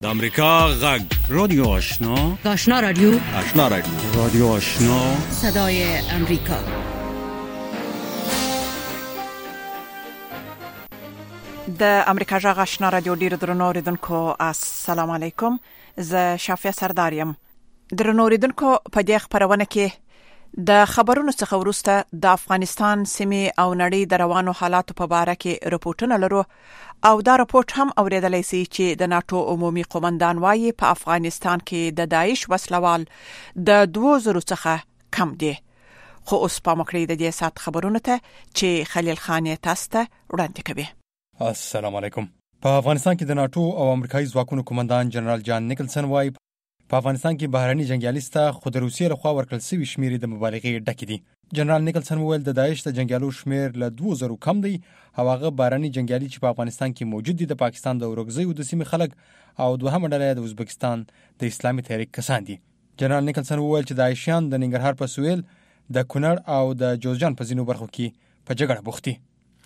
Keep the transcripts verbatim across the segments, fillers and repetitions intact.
د امریکا غږ رادیو آشنا آشنا رادیو آشنا رادیو رادیو آشنا صدای امریکا. د امریکا غږ آشنا رادیو ډیر درنو اوریدونکو السلام علیکم. زه شافیا سردارم. درنو اوریدونکو په دې خبرونه کې د خبرونو څخه وروسته د افغانستان سیمې او نړۍ د روانو حالاتو په اړه کې راپورټونه لرو او دا راپورټ هم اوریدلای شي چې د ناتو عمومي قومندان وايي په افغانستان کې د داعش وسلوال د دوه زره څخه کم دي. خو اوس په مکړې د دې سات خبرونه ته چې خلیل خان تاسو ته وړاندې کوي. السلام علیکم. په افغانستان کې د ناتو او امریکایي ځواکونو قومندان جنرال جان نیکلسن وايي په افغانستان کې بهرني جنگیالي ستا خود روسیې له خوا ورکړل شوی شمیر د مبالغې ډک دي. جنرال نیکلسن وویل د داعش د جنگیالو شمیر له دوه زره کم دی او هغه بهرني جنگیالي چې په افغانستان کې موجود دي د پاکستان د اورګزیو د سیمې خلک او دوهمه ډله د ازبکستان د اسلامي تحریک کسان دي. جنرال نیکلسن وویل چې داعشیان د ننګرهار په سویل د کونړ او د جوزجان په ځینو برخو کې په جګړه بوخت دي.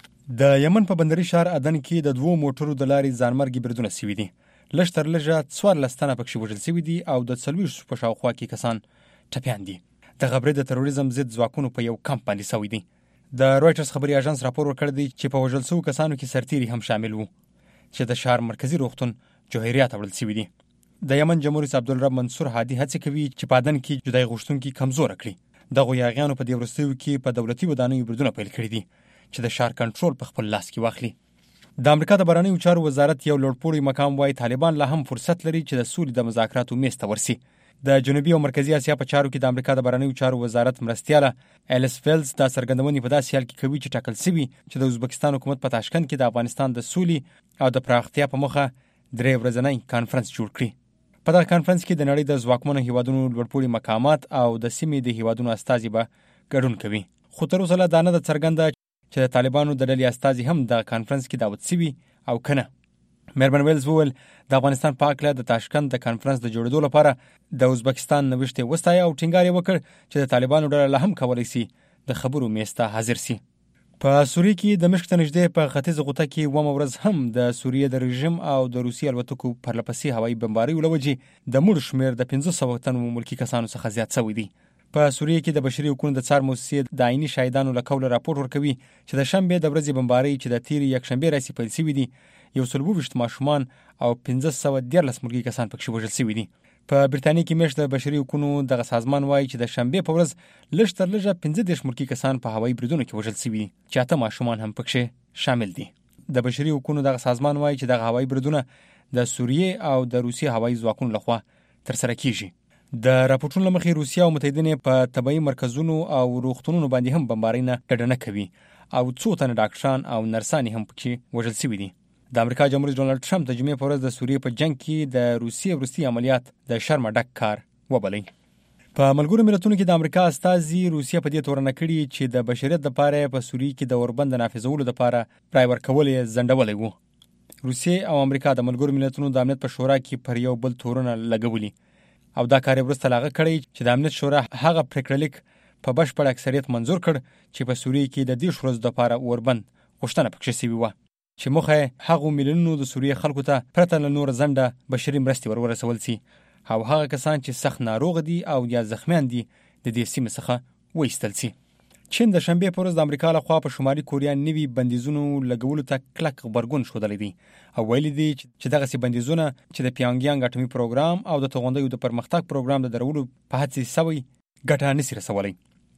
د یمن په بندري شهر عدن کې د دوه موټرو د لارې ځانمرګي بریدونه شوي دي. لږ تر لږه څوارلس تنه پکې وژل شوي دي او د څلوېښتو په شاوخوا کې کسان ټپیان دي. د غبرې د تروریزم ضد ځواکونو په یو کمپ باندې شوي دي. د رویټرز خبري اژانس راپور ورکړی دی چې په وژل شوو کسانو کې سرتیري هم شامل وو چې د ښار مرکزي روغتون جوهریات وړل شوي دي. د یمن جمهور رئیس عبدالرب منصور هادي هڅې کوي چې په عدن کې جدای غوښتونکي کمزوره کړي. دغو یاغیانو په دې وروستیو کې په دولتي ودانیو بریدونه پیل کړي دي چې د ښار کنټرول په خپل لاس کې واخلي. د امریکا د بهرنیو چارو وزارت یو لوړپوړی مقام وايي طالبان لا هم فرصت لري چې د سولې د مذاکراتو میز ته ورسي. د جنوبي او مرکزی اسیا په چارو کې د امریکا د بهرنیو چارو وزارت مرستیاله الیس فیلز دا څرګندونې په داسې حال کې کوي چې ټاکل شوی چې د ازبکستان حکومت په تاشکند کې د افغانستان د سولې او د پراختیا په مخه درې ورځنی کانفرنس جوړ کړي. په دغه کانفرنس کې د نړۍ د ځواکمنو هیوادونو لوړپوړي مقامات او د سیمې د هیوادونو استازي به ګډون کوي. خو تر اوسه دا نه ده څرګنده چې د طالبانو د ډلې استازي هم د کانفرنس کې دعوت شوي او کنه. مېرمن ویلز وویل د افغانستان په هکله د تاشکند د کانفرنس د جوړېدو لپاره د ازبکستان نوښت یې وستایه او ټینګار یې وکړ چې د طالبانو ډله لا هم کولی شي د خبرو میز ته حاضر شي. په سوریې کې د مشک ته نږدې په ختیځه غوطه کې اوومه ورځ هم د سوریې د رژیم او د روسیې الوتکو پرلپسې هوایي بمباریو له وجې د مړو شمېر د پنځه سوه تنو ملکي کسانو څخه زیات شوی دی. په سوریې کې د بشري حقوقو د څار موسسې د عیني شاهدانو له قوله راپور ورکوي چې د شنبې د ورځې بمبارۍ چې د تېرې یکشنبې راهیسې پیل شوي دي یو سل اووه ویشت ماشومان او پنځه سوه دیارلس ملکي کسان پکې وژل شوي دي. په برټانیې کې میاشت د بشري حقوقو دغه سازمان وایي چې د شنبې په ورځ لږ تر لږه پنځه دېرش ملکي کسان په هوایي بریدونو کې وژل شوي دي چې اته ماشومان هم پکې شامل دي. د بشري حقوقو دغه سازمان وایي چې دغه هوایي بریدونه د سوریې او د روسیې هوایي ځواکونو لخوا ترسره کیږي. د راپورټونو له مخې روسیه او متحدینې په طبي مرکزونو او روغتونونو باندې هم بمبارۍ نه ډډه نه کوي او څو تنه ډاکټران او نرسانې هم پکې وژل شوي دي. د امریکا جمهور رئیس ډونالډ ټرمپ د جمعې په ورځ د سوریې په جنگ کې د روسیې وروستي عملیات د شرمه ډک کار وبلئ. په ملګرو ملتونو کې د امریکا استازي روسیه په دې تورنه کړي چې د بشریت لپاره په سوریې کې د اوربند نافذولو لپاره رای ورکول یې ځنډولی وو. روسیې او امریکا د ملګرو ملتونو د امنیت په شورا کې پر یو بل تورونه لګولي او دا کار وروسته لاغه کړی چې د امنیت شورا هغه پریکړه لیک په بشپړ اکثریت منظور کړ چې په سوریې کې د دې ورځو لپاره اوربند غوښتنه پکې شوې وه چې موخه هغو میلیونونو د سوریې خلکو ته پرته له نور ځنډه بشري مرستې ور ورسول شي او هغه کسان چې سخت ناروغ دي او یا زخمیان دي د دې سیمې څخه وایستل شي. چین د شنبې په ورځ د امریکا لخوا په شمالي کوریا نوي بندیزونو لګولو ته کلک غبرګون ښودلی دی او ویلي دی چې دغسې بندیزونه چې د پیانګیانګ اټومي پروګرام او د توغندیو د پرمختګ پروګرام د درولو په هڅې سوی ګټه نشي رسولی.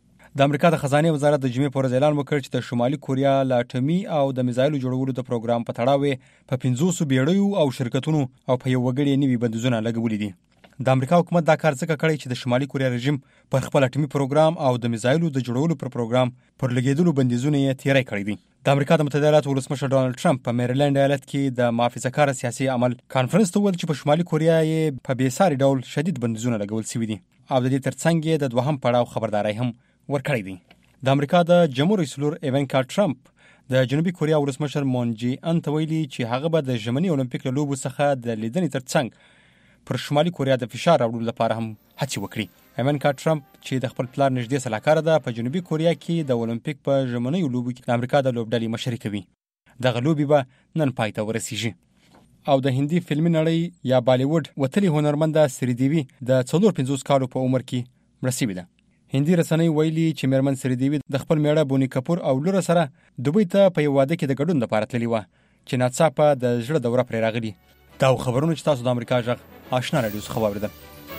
د امریکا د خزانې وزارت د جمعې په ورځ اعلان وکړ چې د شمالي کوریا له اټومي او د میزایلو جوړولو د پروګرام په تړاو په پنځوسو بیړیو او شرکتونو او په یو وګړي نوي بندیزونه لګولي دي. د امریکا حکومت دا کار ځکه کړی چې د شمالي کوریا رژیم پر خپل اټومي پروګرام او د میزایلو د جوړولو پر پروګرام پر لګیدلو بندیزونه یې تیری کړی دي. د امریکا د متحده ایالاتو ولسمشر ډونالډ ټرمپ په میریلند ایالت کې د محافظه‌کاره سیاسي عمل کانفرنس ته وویل چې په شمالي کوریا یې په بې ساري ډول شدید بندیزونه لګول شوي دي او د دې ترڅنګ یې د دوهم پړاو خبرداری هم ورکړی دی. د امریکا د جمهور رئیس لور ایوانکا ټرمپ د جنوبي کوریا ولسمشر مون جي ان ته ویلي چې هغه به د ژمني اولمپیک له لوبو څخه د لیدنې ترڅنګ پر شمالي کوریا د فشار راوړلو لپاره هم هڅې وکړي. ایوانکا ټرمپ چې د خپل پلار نږدې سلاکاره ده په جنوبي کوریا کې د اولمپیک په ژمنیو لوبو کې د امریکا د لوبډلې مشري کوي. دغه لوبې به نن پای ته ورسیږي. او د هندي فلمي نړۍ یا بالیووډ وتلي هنرمنده سریدیوی د څلور پنځوس کالو په عمر کې مړه شوې ده. هندي رسنۍ ویلي چې میرمن سریدیوی د خپل میړه بونی کپور او لور سره دوبۍ ته په یو واده کې د ګډون لپاره تللی و چې ناڅاپه د زړه دوره پرې راغلي. دا خبرونه چې تاسو د امریکا غږ آشنا رادیو څخه واوریدل.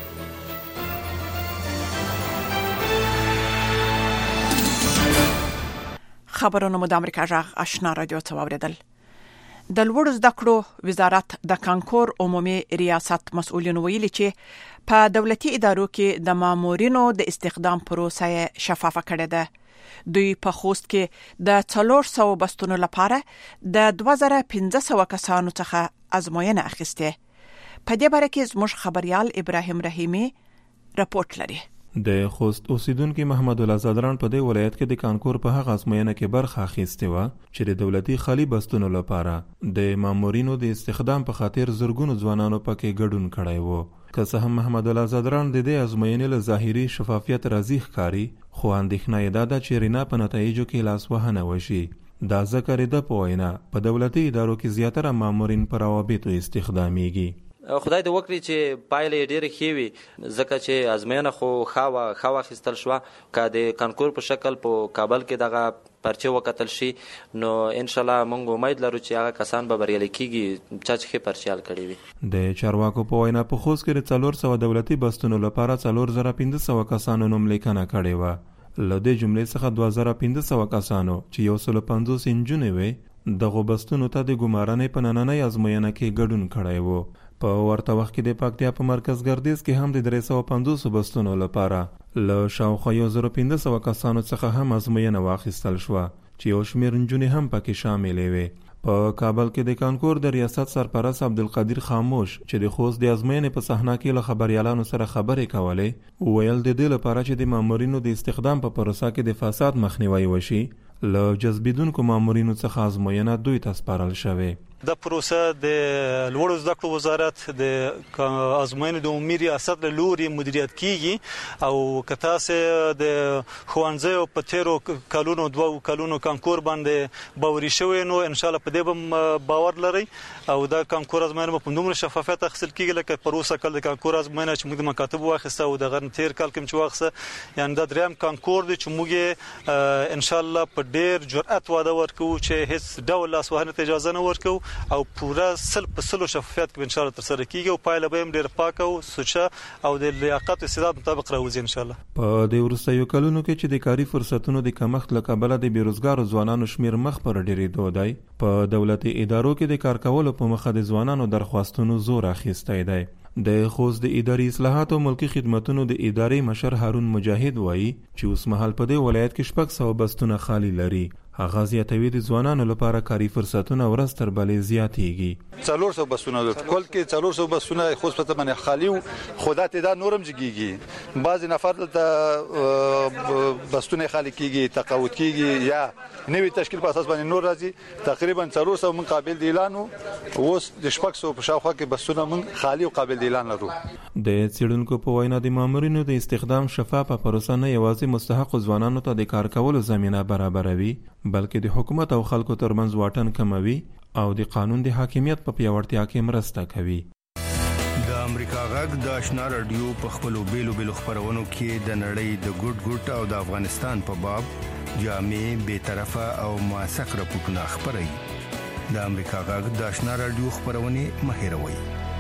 خبرونه مو د امریکا غږ آشنا رادیو څخه واوریدل. د لوړو زده کړو وزارت د کانکور عمومي ریاست مسؤلین ویلي چې په دولتي ادارو کې د مامورینو د استخدام پروسه شفافه کړې ده. دوی په خوست کې د څلور سوه بستونو لپاره د دوه زره پنځه سوه کسانو څخه ازموینه اخیسته. په دې باره کې زموږ خبريال ابراهیم رحیمی راپورټ لري. د خوست اوسیدونکو محمد الله زادران په دې ولایت کې د کانکور په هغه ازموینه کې برخه اخیسته و چې د دولتي خالي بستونو لپاره د مامورینو د استخدام په خاطر زرګونو ځوانانو پکې ګډون کړی وو. که څه هم محمد الله زادران د دې ازموینې له ظاهري شفافیت راضي ښکاري، خو اندېښنه یې دا ده چې رینا په نتایجو کې لاسوهنه وشي. دا ځکه د په وینا په دولتي ادارو کې زیاتره مامورین پر روابطو استخدامیږي. خدای دې وکړي چې پایلې ډېرې ښې وي، ځکه چې ازموینه خو ښه ښه واخیستل شوه. که د کانکور په شکل په کابل کې دغه پرچې وکتل شي نو انشاءالله موږ امید لرو چې هغه کسان به بریالي کېږي چا چې ښې پرچې حل کړې وي. د چارواکو په وینا په خوست کې د څلور سوه دولتي بستونو لپاره څلور زره پنځه سوه کسانو نوملیکنه کړې وه. له دې جملې څخه دوه زره پنځه سوه کسانو چې یو سل پنځوس نجونې وې دغو بستونو ته د ګمارنې په نننۍ ازموینه کې ګډون کړی و. په ورته وخت کې د پکتیا په مرکز ګردیز کې هم د درې سوه پنځوس بستونو لپاره له شاوخوا یو زره پنځه سوه کسانو څخه هم ازموینه واخیستل شوه چې یو شمېر نجونې هم پکې شاملې وې. په کابل کې د کانکور د ریاست سرپرست عبدالقدیر خاموش چې د خوست د ازموینې په صحنه کې له خبریالانو سره خبرې کولې ویل د دې لپاره چې د مامورینو د استخدام په پروسه کې د فساد مخنیوی وشي له جذبیدونکو مامورینو څخه ازموینه دوی ته سپارل شوې. د پروسه د لوړو زده کړو وزارت د ازموینې د عمومي ریاست له لوري مدیریت کیږي او که تاسو د ښوونځیو په تیرو کلونو دوه کلونو کانکور باندې باوري شوی نو ان شاء الله په دې به باور لرئ او دا کانکور ازموینه په دومره شفافیت اخیستل کیږي لکه پروسه کله د کانکور ازموینه چې موږ د مکاتب واخیسته او د غن تیر کال کې چې واخیسته یعنی دا دریم کانکور دی چې موږ ان شاء الله په ډیر جرأت واده ورکو چې هیڅ ډول لاسوهنې ته اجازه نه ورکو او پوره سل په سلو شفافیت کې ان شاء الله تر سره کیږي او پایله به هم ډیر پاک او سوچه او د لیاقت او استعداد مطابق راوځي ان شاء الله. په دې وروستیو کلونو کې چې د کاري فرصتونو د کمښت له کبله د بیروزګارو ځوانانو شمیر مخ پر ډیرېدو دی، په دولتي ادارو کې د کار کولو په مخه د ځوانانو درخواستونو زور اخیستی دی. د خوست د اداري اصلاحات او ملکی خدماتونو د ادارې مشر هارون مجاهد وایي چې اوس مهال په دې ولایت کې شپږ سوه بستونه خالی لري. هغه زیاتوي د ځوانانو لپاره کاري فرصتونه ورځ تر بلې زیاتېږي. څلور سوه بسونه کل کې څلور سوه بسونه خو په تمنه خالی او خدا ته دا نورم جګیږي. بعض نفر ته بسونه خالی کیږي تقاعد کیږي یا نوې تشکیل په اساس باندې نور راځي. تقریبا څلور سوه من قابل د اعلان او اوس د شپږ سوه په شاوخوا کې بسونه من خالی او قابل د اعلان لرو. د څېړونکو په وینا د مامورینو د استخدام شفافه پروسه نه یوازې مستحق ځوانانو ته د کار کولو زمینه برابروي بلکې د حکومت او خلکو ترمنځ واټن کموي او د قانون د حاکمیت په پیاوړتیا کې مرسته کوي. د امریکا غږ د آشنا رادیو په خپلو بیلو بیلو خبرونو کې د نړۍ د ګډ ګډ او د افغانستان په باب جامع بې طرفه او موثق راپورټونه خپروي. د امریکا غږ د آشنا رادیو خبرونه مه هېروئ.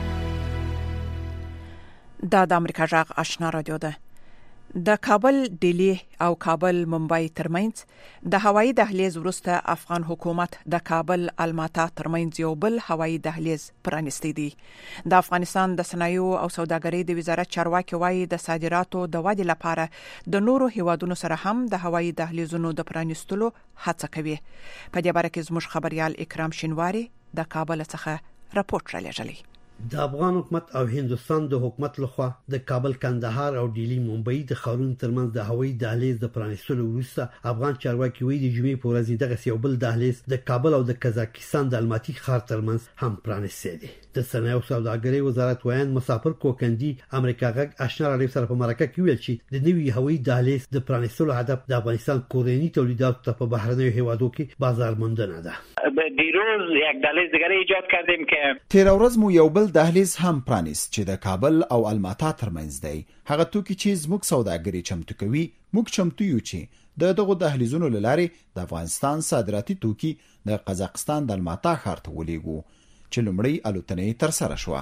دا د امریکا غږ آشنا رادیو ده. د کابل ډیلی او کابل ممبئی ترمنځ د هوایي دهلیز وروسته افغان حکومت د کابل الماتا ترمنځ یو بل هوایي دهلیز پرانیستی دی. د افغانستان د صنایعو او سوداګرۍ د وزارت چارواکي وایي د صادراتو د ودې لپاره د نورو هیوادونو سره هم د هوایي دهلیزونو د پرانیستلو هڅه کوي. په دې باره کې زموږ خبريال اکرام شینواری د کابل څخه راپورټ را لېږلی. د افغان حکومت او هندستان د حکومت لخوا د کابل کندهار او ډیلی ممبئی د خارون ترمنځ د هوایي دهلیز د پرانیستلو وروسته افغان چارواکي وایي د جمعې په ورځ دغه یو بل دهلیز د کابل او د قزاقستان د الماتي ښار ترمنځ هم پرانیستی دی. د صنایعو سوداګرۍ وزارت وایي مسافر کوکندي امریکا غږ آشنا رادیو سره په مرکه کې ویل چې د نوي هوایي دهلیز د پرانیستلو هدف د افغانستان کورني تولیداتو ته په بهرنیو هیوادو کې بازار موندنه ده. دیروز یک دهلیز دیگر ایجاد کردیم که تیر ورځ مو یو بل دهلیز هم پرانیست چې د کابل او الماتا ترمنځ دی. هغه توکي چې زموږ سوداګري چمتو کوي، موږ چمتو یو چې د دغه دهلیزونو لارې د افغانستان صادراتي توکي د قزاقستان د الماتا ښار ته ولېږو چې لومړی الوتنې تر سره شوه.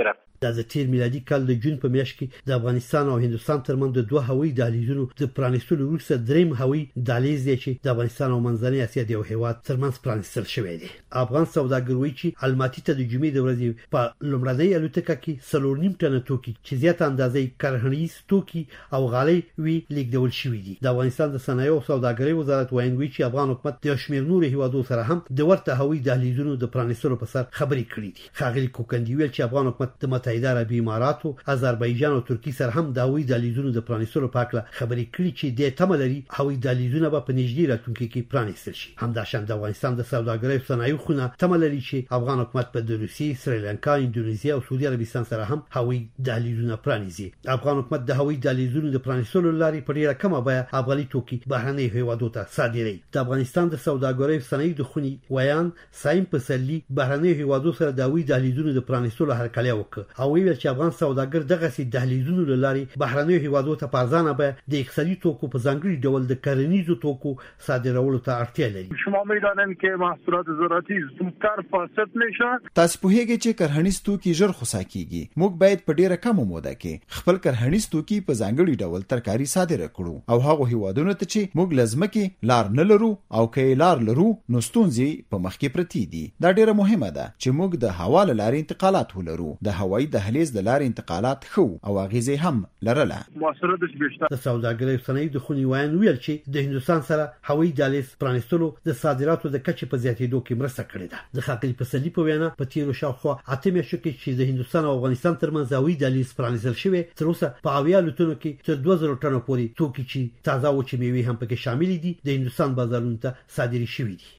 د تیر میلادي کال د جون په میاشت کې د افغانستان او هندستان ترمنځ د دوه هوایي دهلیزونو د پرانیستلو وروسته دریم هوایي دهلیز دی چې د افغانستان او منځنۍ اسیا د یو هیواد ترمنځ پرانیستل شوی دی. افغان سوداګر وایي چې الماتي ته د جمعې د ورځې په لومړنۍ الوتکه کې څلور نیم ټنه توکي چې زیات اندازې کرهنیز توکي او غالۍ وی لیږدول شوي دي. د افغانستان د صنایع او سوداګرۍ وزارت وایي چې افغان حکومت د شمیر نور هیوادو سره هم د ورته هوایي دهلیزونو د پرانیستلو په سر خبرې کړې دي. خاغلی کوکندي ویل چې افغان حکومت د متحده عربي اماراتو، آذربایجان او ترکیه سره هم د هوایي دهلیزونو د پرانیستلو په اړه خبرې کړې چې د تمه لري هوایي دهلیزونه به په نږدې راتلونکي کې پرانیستل شي. همداشان د افغانستان د سوداګرۍ او صنایعو خونه تمه لري چې افغان حکومت په د روسیې، سریلانکا، اندونیزیا او سعودي عربستان سره هم هوایي دهلیزونه پرانیزي. افغان حکومت د هوایي دهلیزونو د پرانیستلو لارې په ډیره کمه بیه افغاني توکي بهرنۍ هیوادو ته صادروي. د افغانستان د سوداګرۍ او صنایعو د خونې ویان سایم پسلی بهرنۍ هیوادو سره د هوایي دهلیزونو د پرانیستلو هرکلی وکړ او ویل چې افغان سوداګر دغه سي دهلیزونو لارې بهرنۍ هیوادو ته پارځانه به د اقتصادي توکو په ځانګړي ډول د کرنیزو توکو صادرولو ته اړتیا لري. شما میدانید که محصولات زراعتی زودتر فاسد میشه. تاسو په هیګه چې کرهنیز توکي ژر خسا کیږي. موږ باید په ډیره کم موده کې خپل کرهنیز توکي په ځانګړي ډول ترکاري صادره کړو او هغه هیوادونو ته چې موږ لازمکه لار نه لرو او کې لار لرو نو ستونزې په مخ کې پرتی دي. دا ډیره مهمه ده چې موږ د حواله لارې انتقالات ولرو. د هوایي دهلیز د لارې انتقالات خو او اغیزه هم لرله. مؤثراتش بیشتر. د سوداګرۍ او صنایعو د خونې وایي ویل چې د هندستان سره هوایي دهلیز پرانیستلو د صادراتو د کچې په زیاتېدو کې مرسته کړې ده. د خاقلی پسلی په وینا په تیرو شاوخوا اته میاشتو کې چې د هندستان او افغانستان ترمنځ هوایي دهلیز پرانیستل شوی، تر اوسه په اویا لوتونو کې تر دوه زره ټنو پورې توکي چې تازه او چې میوې هم پکې شامل دي د هندستان بازارونو ته صادري شوي دي.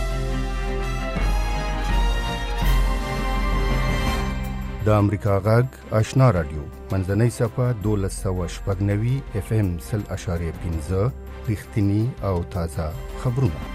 د امریکا غږ آشنا رادیو منځنۍ صفه دولس سوه شپږ نوي اف ام سل اشاریه پنځه رښتینی او تازه خبرونه.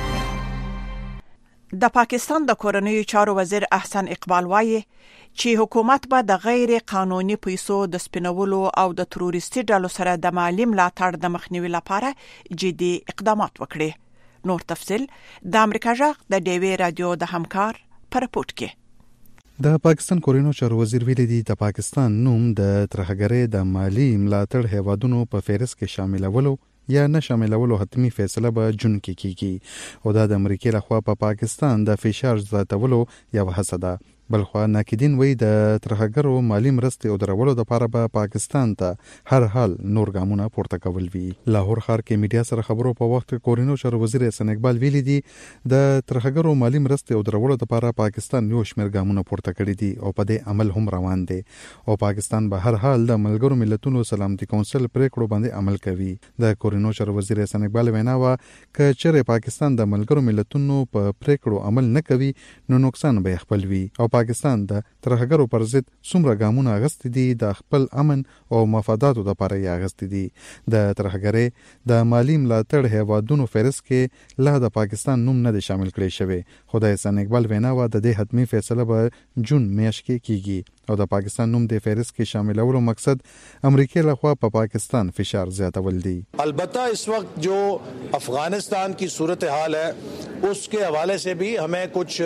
د پاکستان د کورنیو چارو وزیر احسن اقبال وایي چې حکومت به د غیر قانوني پیسو د سپینولو او د تروریستي ډلو سره د مالی ملاتړ د مخنیوي لپاره جدي اقدامات وکړي. نور تفصيل د امریکا غږ د ډیوی رادیو د همکار پر پورت کې. د پاکستان کورنیو چارو وزیر ویلي دی د پاکستان نوم د ترهګرۍ د مالی ملاتړ هیوادونو په فهرست کې شاملولو یا نه شاملولو حتمی فیصله به جون کې کیږي او دا د امریکای لخوا په پا پاکستان د فشار زیاتولو یو هڅه ده. بلخوا ناقدین وی د ترهګرو مالی مرستې او درولو د لپاره به پاکستان ته هر حال نور ګامونه پورته کول وی. لاهور ښار کې میډیا سره خبرو په وخت کورینو چارو وزیر احسن اقبال ویلي دی د ترهګرو مالی مرستې او درولو د لپاره پاکستان یو شمېر ګامونه پورته کړي دي او په دې عمل هم روان دي او پاکستان به هر حال د ملګرو ملتونو سلامتي کونسل پریکړو باندې عمل کوي. د کورینو چارو وزیر احسن اقبال وینا وا ک چېرې پاکستان د ملګرو ملتونو په پریکړو عمل نه کوي نو نقصان به خپل وي او پاکستان د ترهګرو پر ضد څومره ګامونه اغستې دي د خپل امن او مفاداتو لپاره یې اغستې دي. د ترهګرۍ د مالی ملاتړ هیوادونو فهرست کې لا د پاکستان نوم نه دی شامل کړی شوی. خدای احسن اقبال وینا و د دې حتمی فیصله به جون میاشت کې کیږي او د پاکستان نوم د فهرست کې شاملولو مقصد امریکای لخوا په پا پاکستان فشار زیاتول دی. البتہ اس وقت جو افغانستان کی صورتحال ہے اس کے حوالے سے بھی ہمیں کچھ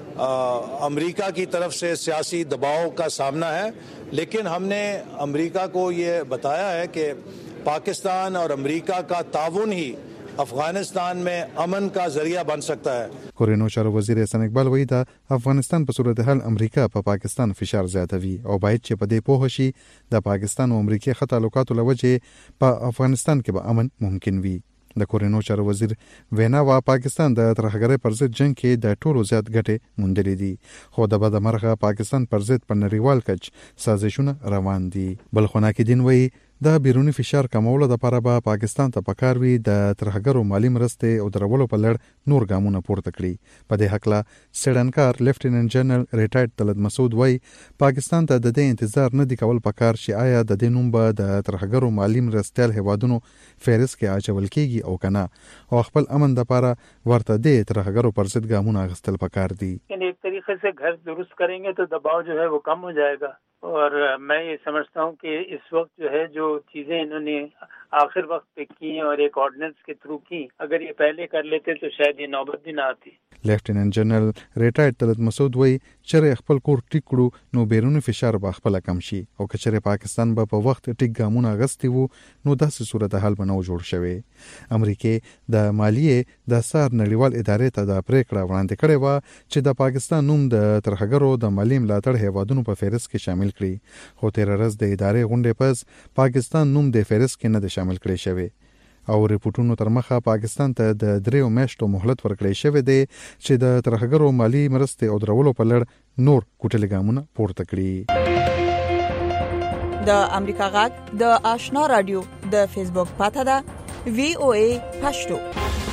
امریکہ کی طرف سے سیاسی دباؤ کا سامنا ہے، لیکن ہم نے امریکہ کو یہ بتایا ہے کہ پاکستان اور امریکہ کا تعاون ہی افغانستان میں امن کا ذریعہ بن سکتا ہے. کورینو چارو وزیر احسن اقبال وایي دا افغانستان په صورتحال امریکا په پا پاکستان فشار زیاتوي او باید چې په دې پوه شي د پاکستان او امریکا خط تعلقاتو لوجه په افغانستان کې به امن ممکن وي. د کورینو چارو وزیر وینا وا پاکستان د ترهګرۍ پر ضد جنگ کې د ټولو زیات ګټې موندلې دي خو د بده مرغه پاکستان پر ضد په نړیوال کچ سازشونه روان دي. بل خو ناقدین وایي د بیرونی فشار کمولو لپاره به پاکستان ته پکار وي د ترهګرو مالی مرستې او درولو په لړ نور ګامونه پورته کړي. په دې حق لا سټنکار لیفټیننټ جنرال ریټایرډ طلعت مسعود وایي پاکستان ته د دې انتظار نه دی کول پکار چې آیا د دې نوم به د ترهګرو مالی مرستيال هیوادونو فهرست کې اچول کېږي او کنه او خپل امن لپاره ورته د ترهګرو پر ضد ګامونه اخیستل پکار دي. یعنی ایک طریقے سے گھر درست کریں گے تو دباؤ جو ہے وہ کم ہو جائے گا اور میں یہ سمجھتا ہوں کہ اس وقت جو ہے جو چیزیں انہوں نے آخر وقت پہ کی اور ایک آرڈیننس کے تھرو کی اگر یہ پہلے کر لیتے تو شاید یہ نوبت بھی نہ آتی. لیفټیننټ جنرال ریټایرډ طلعت مسعود وایي چې خپل کور ټیک کړو نو بیرونی فشار به خپل کم شي او کچره پاکستان به په وخت ټیک ګامونه غستې وو نو داسې صورتحال به نو جوړ شوی. امریکا د مالیه د سار نړیوال ادارې ته د پریکړه وړاندې کړې و چې د پاکستان نوم د ترهګرو د مالی ملاتړ هیوادونو په فهرست کې شامل کړي خو تیر ورځ د ادارې غونډې پس پاکستان نوم د فهرست کې نه د شامل کړي شوی او ریپورتونو تر مخه پاکستان ته د دریو میاشتو مهلت ورکړی شوی دی چې د ترهګرو مالی مرستې او درولو په لړ نور کوټلې ګامونه پورته کړي. د امریکا غږ د آشنا رادیو د فیسبوک پاته ده وی او ای پښتو.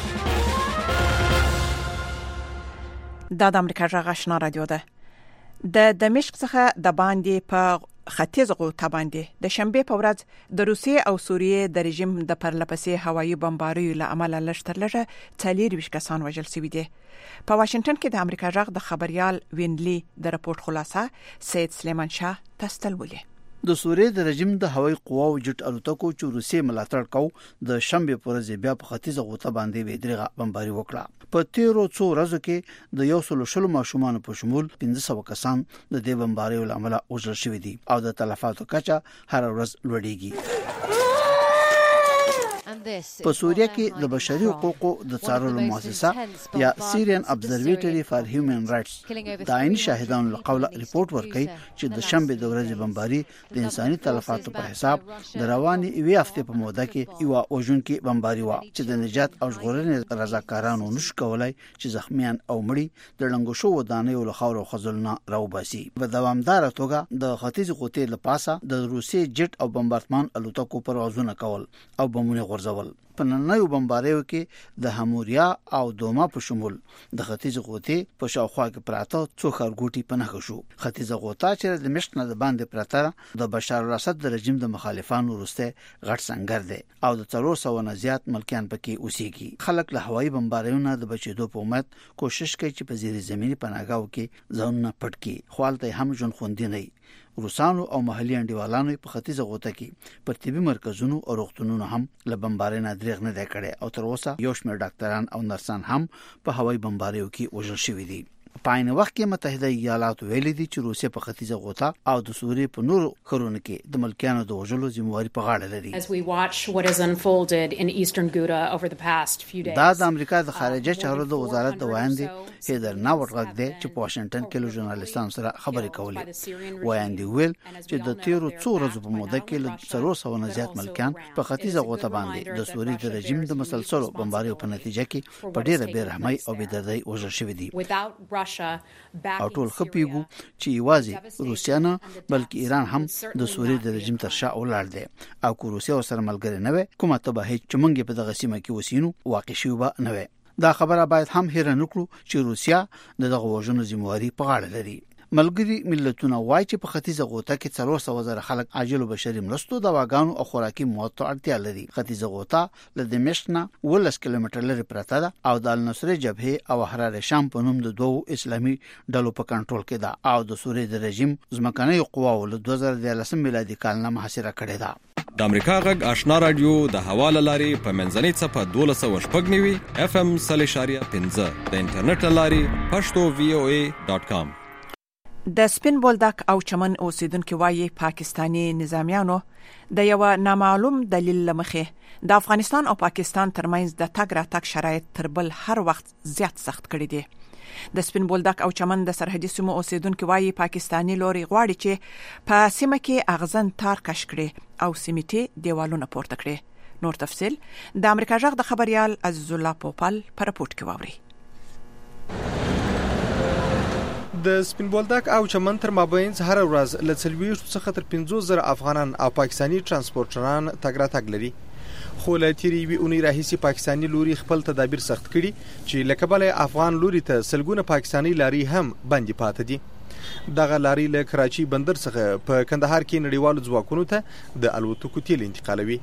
دا د امریکا غږ آشنا رادیو ده. د دمشق څخه د باندې په ختیځ غوطه باندې د شنبه په ورځ د روسیې او سوریې د رژیم د پرلپسې هوایي بمباریو له امله لږتر لږه څلور ویشت کسان وژل شوي دي. په واشنگټن کې د امریکا غږ د خبريال وینلی د راپور خلاصه سید سلیمان شاه تستلولې. د سوریې د رژیم د هوایي قواو جټ الوتکو چې روسیې ملاتړ کو د شنبه په ورځ بیا په ختیځ غوطه باندې ویدرغه بمباری وکړه. په تیرو څو ورځو کې د یو سل شلو ماشومان په شمول پنځه سوه کسان د دې بمباری له امله وژل شوي دي او د تلفاتو کچه هر ورځ لوړیږي. په سوریه کې د بشري حقوقو د څارلو مؤسسه یا سیریان ابزرویټری فار هیومن رائټس د عیني شاهدانو له قوله ریپورت ورکړي چې د شنبه د ورځې بمباری د انساني تلفاتو په حساب د رواني یوې هفته په موده کې یو وژونکي بمباری و چې د نجات او ژغورنې رضاکارانو نش کولای چې زخمیان او مړي د لنګو شو ودانې او خاور او خزلونه راوباسي. په دوامدار توګه د ختیځ غوطې له پاسه د روسي جټ او بمبارډمان الوتکو پروازونه کول او بمونه غورځول. په نننیو بمباریو کې د هموریا او دوما په شمول د ختیځ غوطې په شاوخوا کې پراته څو خارګوټي پناه شو. ختیځ غوطه چې د مشت نه د باندې پراته د بشار الاسد د رژیم د مخالفانو وروسته غټ سنگر دی او د څلور سوه نه زیات ملکیان پکې اوسېږي. خلک له هوایي بمباریونو د بچیدو په امید کوشش کوي چې په زیر زمینی پناهګاو کې ځانونه پټ کړي خو هلته هم ژوند خوندي نه. روسانو او محلي انډیوالانو په ختیځ غوطه کې پر طبي مرکزونو او روغتونونو هم له بمبارۍ نه دریغ نه دی کړی او تر اوسه یو شمېر ډاکټران او نرسان هم په هوایي بمباریو کې وژل شوي دي. په عین وخت کې متحده ایالات ویلي دي چې روسیه په ختیځ غوطه او د سوریې په نورو ښارونو کې د ملکیانو د وژلو ذمہواري په غاړه لري. دا د امریکا د خارجه چارو د وزارت د وایندې هیدر ناوټ غږ دی چې په واشنگټن کې له ژورنالیستانو سره خبرې کولې. وایندې ویل چې د تیرو څو ورځو په موده کې له څلور سوه نه زیات ملکیان په ختیځ غوطه باندې د سوریې د رژیم د مسلسلو بمباریو په نتیجه کې په ډیره بېرحمۍ او بېدردۍ وژل شوي دي. او ټول خپيګو چې یوازې روسیا نه بلکې ایران هم د سوریې د رژیم تر شا ولاړ دی او کو روسیا سره ملګری نه وي کومه تباهي چې مونږ په دغه سیمه کې وسینو واقع شي به نه وي. دا خبره باید هم هیر نه کړو چې روسیا د دغه وژنو ذمہواري په غاړه لري. ملګری ملتونه وایي چې په ختیځ غوطه کې څلور سوه زره خلک عاجل بشري مرستو دواګانو او خوراکي مواد ته اړتیا لري. ختیځ غوطه له دمشق نه ولس کیلومتر لري پراته ده او د النصر جبهه او حرار شام په نوم د دوو اسلامي ډلو په کنټرول کې ده او د سوریې د رژیم ځمکنۍ قواو له دوه زره دیارلسم میلادي کال نه محاصره کړې ده. د امریکا غږ آشنا رادیو د حواله لاري په منځنۍ صفه دولس سوه شپږ نوي اف ام صلی شاریه پنځه د انټرنیټ لاري پښتو وی او ای ډاټ کام. د سپین بولدک او چمن اوسیدونکو وایي پاکستانی نظامیانو د یو نامعلوم دلیل لمخې د افغانستان او پاکستان ترمنځ د تګ راتګ شرایط تر بل هر وخت زیات سخت کړي دي. د سپین بولدک او چمن د سرحدي سیمو اوسیدونکو وایي پاکستانی لوري غواړي چې په سیمه کې اغزن تار کش کړي او سیمټي دیوالونه پورته کړي. نور تفصيل د امریکا غږ د خبريال عزیز الله پوپل پر راپورټ کې واوري. د سپین بولدک او چمن تر مابینځ هر ورځ له څلوېښتو څخه تر پنځوس زره افغانان او پاکستاني ترانسپورټران تګ راتګ لري. خو له تیرې یوې اونۍ راهیسې پاکستاني لوري خپل تدابیر سخت کړي چې له کبله افغان لوري ته سلګونه پاکستاني لارې هم بندې پاتې دي. دغه لارې له کراچي بندر څخه په کندهار کې نړیوالو ځواکونو ته د الوتکو تیل انتقالوي.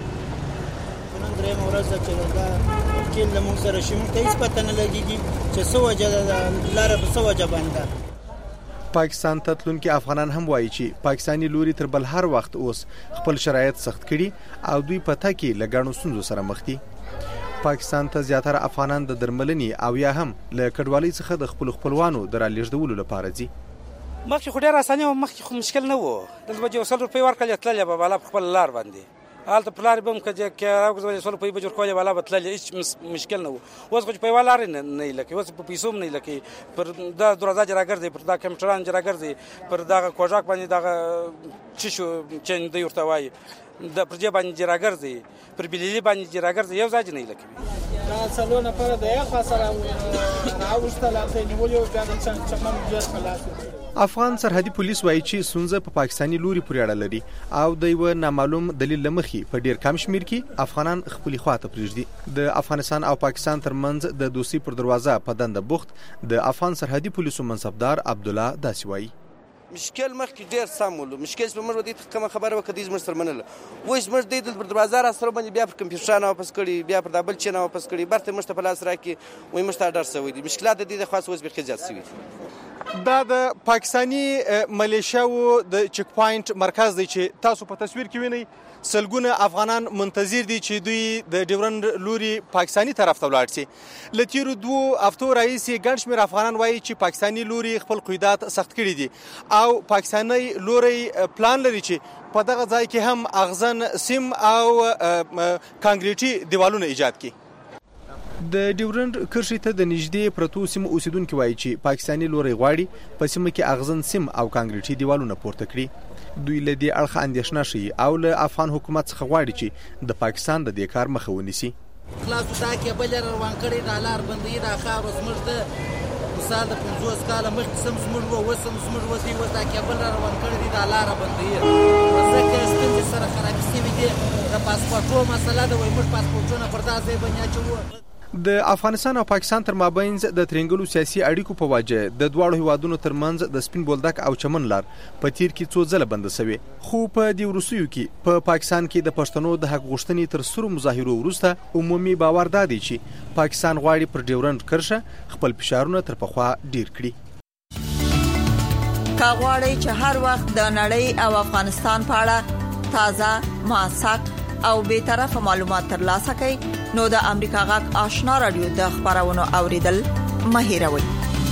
نن درېیمه ورځ ده چې دا تیل له موږ سره شي، موږ ته هېڅ پته نه لګېږي چې څه وجه ده، لاره په څه وجه بنده ده. پاکستان ته تلونکي افغانان هم وایي چې پاکستاني لوري تر بل هر وخت اوس خپل شرایط سخت کړي او دوی په تګ کې له ګڼو ستونزو سره مخ دي. پاکستان ته زیاتره افغانان د درملنې او یا هم له کډوالۍ څخه د خپلو خپلوانو د رالېږدولو لپاره ځي. مخکې خو ډېر اساني وه، مخکې خو مشکل نه و. دلته به یو سل روپۍ ورکړلې تللې به بالا په خپله لار باندې، هلته په لارې به هم که راوګرځولې سل روپۍ به جوړ کولې بالا به تللې، هېڅ مشکل نه و. اوس خو چې په یوه لارې نه یې لکې، اوس په پیسو هم نه یې لکې، پر دا دروازه چې راګرځي، پر دا کمپیوټران چې راګرځي، پر دغه کوژاک باندې دغه څه شو چې دوی ورته وایي د پر دې باندې چې راګرځي، پر بلیلي باندې چې راګرځي، یو ځای نه یې لکې. دا څلور نفره د یو خوا سره راوستل او ته نیولي وو، بیا د چمن بیا خلاص وو. افغان سرحدي پولیس وایي چې ستونزه په پاکستاني لوري پورې اړه لري او د یوه نامعلوم دلیل له مخې په ډېر کم شمېر کې افغانان خپلې خواته پرېږدي. د افغانستان او پاکستان ترمنځ د دوستۍ پر دروازه په دنده بوخت د افغان سرحدي پولیسو منصبدار عبدالله داسې وایي. مشکل مخکې ډېر سم ولو، مشکل چې په موږ ودې ته کومه خبره وکړه دوی زموږ سره منله، اوس موږ دوی دلته پر دروازه را سره باندې بیا پر کمپیوټران واپس کړي، بیا پر دا بل چین واپس کړي، برته موږ ته په لاس راکړي، وایي موږ ته اډر شوی دي. مشکلات د دې د خاص اوس بیخي زیات شوي دي. دا د پاکستاني ملیشیاو د چک پوینټ مرکز دی چې تاسو په تصویر کې وینئ. سلګونه افغانان منتظر دي چې دوی د ډیورند لوري پاکستاني طرف ته ولاړ شي. له تیرو دوو هفتو راهیسې ګڼ شمېر افغانان وایي چې پاکستاني لوري خپل قیودات سخت کړي دي او پاکستاني لوري پلان لري چې په دغه ځای کې هم اغزن سیم او کانکریټي دیوالونه ایجاد کړي. د ډیورند کرښې ته د نږدې پرتو سیمو اوسیدونکي وایي چې پاکستاني لوري غواړي په سیمه کې اغزن سیم او کانکریټي دیوالونه پورته کړي. دوی له دې اړخه اندېښنه ښیي او له افغان حکومت څخه غواړي چې د پاکستان د دې کار مخه ونیسي. خلاصو دا کېبل یې روان کړی، دا لار بندوي، دا خاوره زموږ ده، مثال د پنځوس کاله مخکې سم زموږ وه، اوس هم زموږ وه، دوی اوس دا کېبل را روان کړی دی، دا لاره بندوي. ځکه ستونزې سره خرابې شوي دي، د پاسپورټو مسله ده، وایي موږ پاسپورټونه پر دا ځای باندې اچوو. د افغانستان او پاکستان تر مابینځ د ترینګلو سیاسي اړیکو په وجه د دواړو هیوادونو ترمنځ د سپین بولدک او چمن لار په تیر کې څو ځله بنده شوې، خو په دې وروستیو کې په پاکستان کې د پښتنو د حق غوښتنې تر سرو مظاهرو وروسته عمومي باور دا دی چې پاکستان غواړي پر ډیورند کرښه خپل فشارونه تر پخوا ډیر کړي. کا غواړئ چې هر وخت د نړۍ او افغانستان په اړه تازه، موثق او به طرفه معلومات ترلاسه کړئ نو د امریکا غږ آشنا رادیو د خبرونو اوریدل مه هېروئ.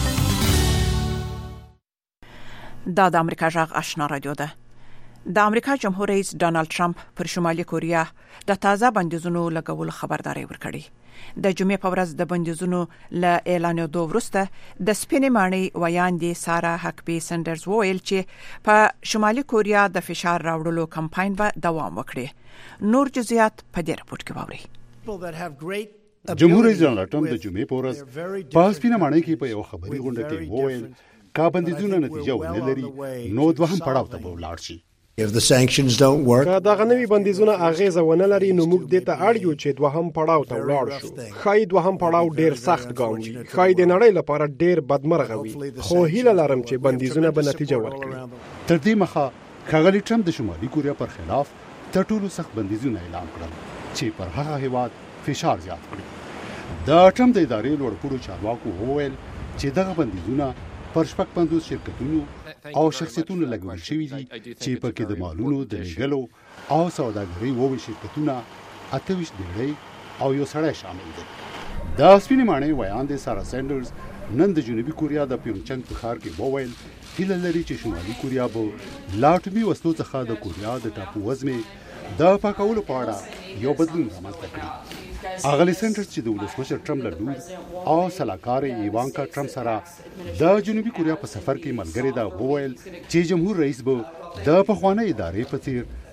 دا د امریکا غږ آشنا رادیو ده. د امریکا جمهور رئیس ډانلډ ټرمپ پر شمالي کوریا د تازه بندیزونو لګولو خبرداري ورکړې. د جمعې په ورځ د بندیزونو له اعلانېدو وروسته د سپینې ماڼۍ ویاندې سارا هکبي سندرز وویل چې په شمالي کوریا د فشار راوړلو کمپاین به دوام وکړي. نور جزئیات په دې راپور کې واورئ. جمهور رئیس ډانلډ ټرمپ د جمعې په ورځ په سپینه ماڼۍ کې په یو خبري غونډه کې وویل که بندیزونه نتیجه ونه لري نو دوهم پړاو ته به ولاړ شي. که دغه نوي بندیزونه اغیزه ونه لري نو موږ دې ته اړ یو چې دوهم پړاو ته ولاړ شو. ښایي دوهم پړاو ډیر سخت ګام وي، ښایي د نړۍ لپاره ډیر بدمرغه وي، خو هیله لرم چې بندیزونه به نتیجه ورکړي. تر دې مخه ښاغلي ټرمپ د شمالي کوریا پر خلاف تر ټولو سخت بندیزونه اعلان کړل چې پر هغه هیواد فشار زیات کړي. د ټرمپ د ادارې لوړ پوړو چارواکو وویل چې دغه بندیزونه پر شپږ پنځوس شرکتونو او شخصیتونو لګول شوي دي چې پکې د مالونو د لېږلو او سوداګرۍ اووه شرکتونه، اته ویشت بیړۍ او یو سړی شامل دي. د سپینې ماڼۍ ویاندې سارا سینډرز نن د جنوبي کوریا د پیونګچنګ په ښار کې وویل هیله لري چې شمالي کوریا به لا اټومي وسلو څخه د کوریا د ټاپو وزمې د پاکولو په اړه یو بدلون رامنځته کړي. اغلی سینډرز چې د ولسمشر ټرمپ له لور او سلاکار ایوانکا ټرمپ سره د جنوبي کوریا په سفر کې ملګری ده وویل چې جمهور رئیس به د پخوانۍ ادارې په څیر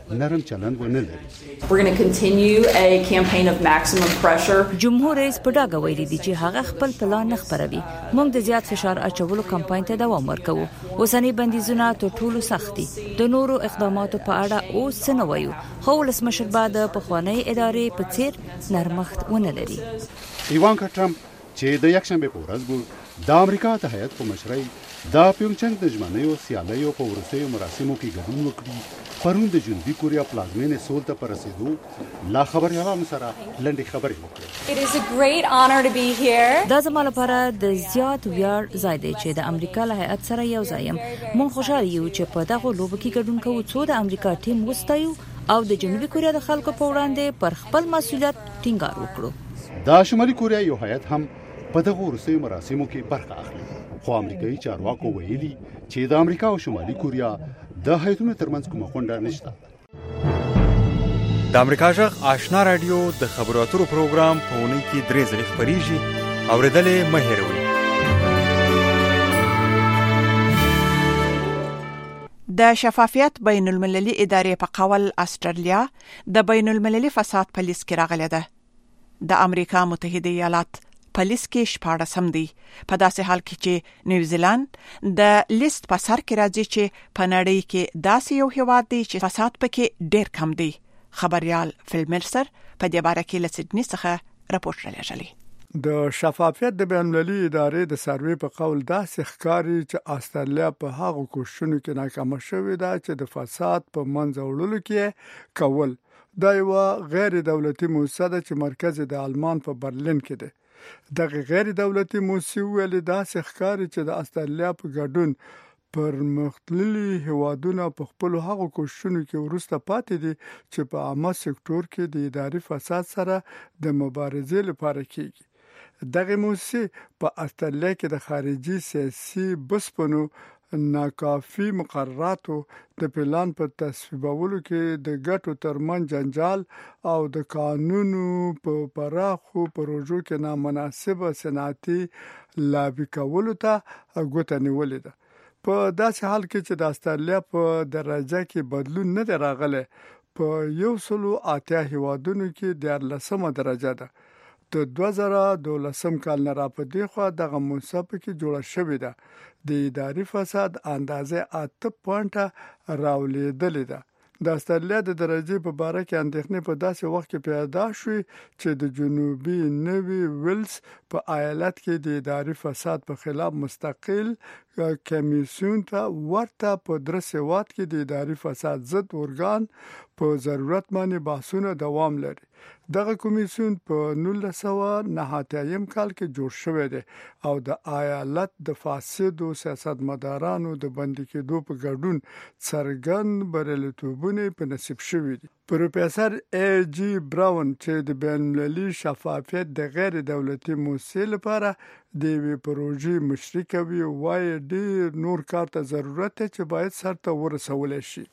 نرم چلند ونه لري. We're going to continue a campaign of maximum pressure. جمهور رئیس په ډاګه ویلي دی چې هغه خپل پلان نه خبروي. موږ د زیات فشار اچولو کمپاین ته دوام ورکوو. اوسنی بندیزونه تر ټولو سخت دي. د نورو اقداماتو په اړه اوس څه نه وایو. خو ولسمشر بعد په خوانی ادارې په څیر نرمښت ونه لري. ایوانکا ټرمپ چې د یکشنبه په ورځ بو د امریکا ته هیئت په مشرۍ د پیونګچنګ د ژمنیو سیالیو په ورسېو مراسمو کې ګډون وکړي. پرون د جنوبي کوریا پلازمینې سول ته پر رسیدو لا خبريالانو سره لنډې خبرې وکړې. It is a great honor to be here. دا زما لپاره د زیات ویاړ ځای دی چې د امریکا له هیئت سره یو ځای یم. مونږ خوشاله یو چې په دغه لوبو کې ګډون کوو څو د امریکا ټیم وستایو او د جنوبي کوریا د خلکو په وړاندې پر خپل مسولیت ټینګار وکړو. د شمالي کوریا یو هیئت هم په دغه ورسېو مراسمو کې برخه اخلي. خو امریکایي چارواکو ویلي چې د امریکا او شمالي کوریا د هیئتونو ترمنځ کومه غونډه نشته. د امریکا جغ آشنا رادیو د خبرو اترو پروګرام په اونۍ کې درې ځلې خپریږي. اوریدلې مه هېروئ. د شفافیت بین المللي ادارې په قول استرالیا د بین المللي فساد پالیس کې راغله ده. د امریکا متحده ایالات پالیس کې شپاړسم دی. په داسې حال کې چې نیوزیلند د لیست په سر کې راځي چې په نړۍ کې داسې یو هیواد دی چې فساد پکې ډېر کم دی. خبريال فلمرسر په دې باره کې له سیدنی څخه راپور راغلی. د شفافیت د بین المللي ادارې د سروې په قول داسې ښکاري چې استرالیا په هغو کوښښونو کې ناکامه شوې ده چې د فساد په منځ وړلو کې کول. دا یو غیر دولتي موسسه ده چې مرکز د آلمان په برلین کې ده. دغه غیر دولتي موسسه ویلي داسې ښکاري چې د استرالیا په ګډون پر مختللي هوادونه په خپل هغو کوښښونو کې ورسته پاتې دي چې په عامه سکتور کې د اداري فساد سره د مبارزې لپاره کیږي. دغه موسسه په استرالیا کې د خارجي سیاسي بسپنو ناکافي مقرراتو د پلان په تصویبولو کې د ګټو ترمن جنجال او د قانونو په پراخو پروژو کې نامناسبه صنعتي لابي کولو ته غوته نیولې ده. په داسې حال کې چې د استرالیا په درجه کې بدلون نه دی راغلی. په یو سلو اتیا هیوادونو کې دیارلسمه درجه ده. د دوه زره دولسم کال نه را په دې خوا دغه موسسه کې جوړه شوې ده. د اداري فساد اندازه اته پوینټه راولېدلې ده. د استرالیا د درجه په باره کې اندېښنې په داسې وخت کې پیدا شوې چې د جنوبي نوي ویلز په ایالت کې د اداري فساد په خلاف مستقل کمیسیون ته ورته په درسه وات کې د اداري فساد ضد ارګان په ضرورت باندې بحثونه دوام لري. دغه کمیسیون په نولس سوه نهه اتیا کال کې جوړ شوی دی او د ایالت د فاسدو سیاستمدارانو د بندي کېدو په ګډون څرګند بریالیتوبونه په نصیب شوي دي. پروفیسور ای جی براون چې د بین المللي شفافیت د غیر دولتي موسسې لپاره د یوې پروژې مشري کوي، وایي ډېر نور کار ته ضرورت دی چې باید سرته ورسولی شي.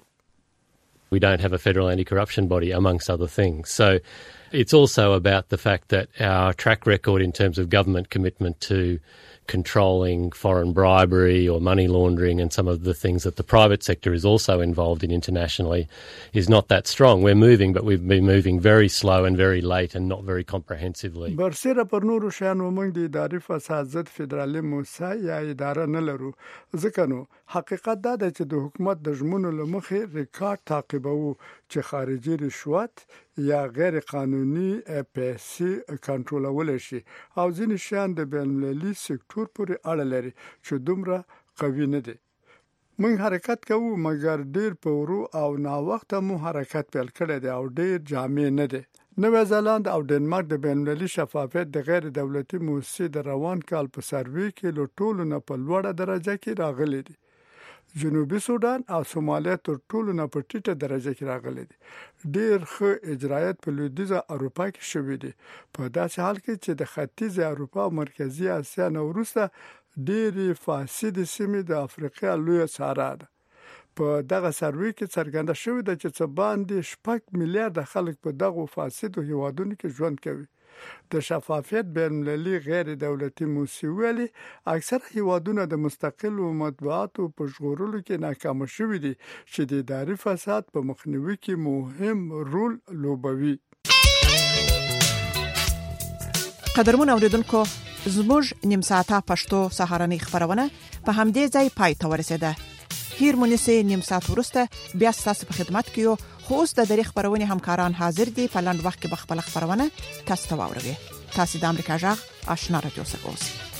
We don't have a federal anti-corruption body, amongst other things. So it's also about the fact that our track record in terms of government commitment to controlling foreign bribery or money laundering and some of the things that the private sector is also involved in internationally is not that strong. We're moving, but we've been moving very slow and very late and not very comprehensively. برسره پر نورو شیانو موږ د اداري فساد ضد فدرالي موسسه یا اداره نه لرو. ځکه نو حقیقت دا دی چې د حکومت د ژمنو له مخې ریکارډ تعقیبوو چې خارجي رشوت یا غیر قانوني پیسې کنټرولول شي او ځینې شیان د بین المللي سکتور پورې اړه لري چې دومره قوي نه دي. موږ حرکت کوو مګر ډیر په ورو او نا وخت مو حرکت پیل کړی دی او ډیر جامع نه دی. نوی زیلاند او ډنمارک د بین المللي شفافیت د غیر دولتي موسسې د روان کال په سروې کې له ټولو نه په لوړه درجه کې راغلي دي. جنوبي سودان او سومالیا تر ټولو نه په ټیټه درجه کې راغلي دي. ډیر ښه اجرایت په لویدیځه اروپا کې شوي دي. په داسې حال کې چې د ختیځه اروپا او مرکزی اسیا نه وروسته ډېرې فاسدې سیمې د افریقا لویه صحرا ده. په دغه سروې کې څرګنده شوې ده چې څه باندې شپږ میلیارډ خلک په دغه فاسدو هیوادونو کې ژوند کوي. د شفافیت بین‌المللي غیر دولتي موسسې اکثر هیوادونه د مستقل مطبوعاتو په ژغورلو کې ناکام شوي دي چې د اداري فساد په مخنیوي کې مهم رول لوبوي. قدرمن اوریدونکو زموږ نیم ساعته پښتو سهارنۍ خبرونه په همدې ځای پای ته ورسېده. هیر مونږه نیم ساعت وروسته بیا تاسو په خدمت کې یو خو اوس د دری خبرونه همکاران حاضر دي په لاند وخت کې بخپل خبرونه تاسو ته واوروي. تاسو د امریکا جغ آشنا رادیو څخه اوسئ.